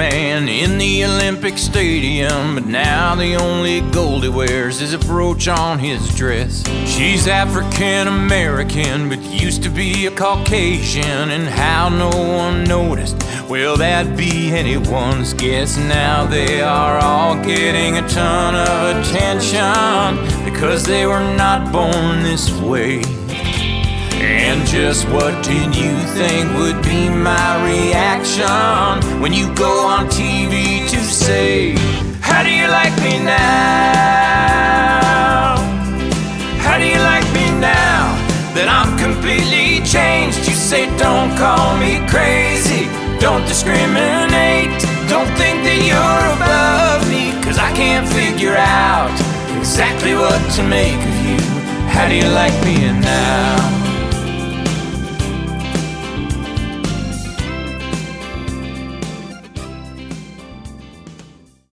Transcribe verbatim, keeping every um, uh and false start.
man in the Olympic Stadium, but now the only gold he wears is a brooch on his dress. She's African American, but used to be a Caucasian, and how no one noticed, well, that'd be anyone's guess. Now they are all getting a ton of attention because they were not born this way. And just what did you think would be my reaction when you go on T V to say, how do you like me now? How do you like me now that I'm completely changed? You say don't call me crazy, don't discriminate, don't think that you're above me, 'cause I can't figure out exactly what to make of you. How do you like me now?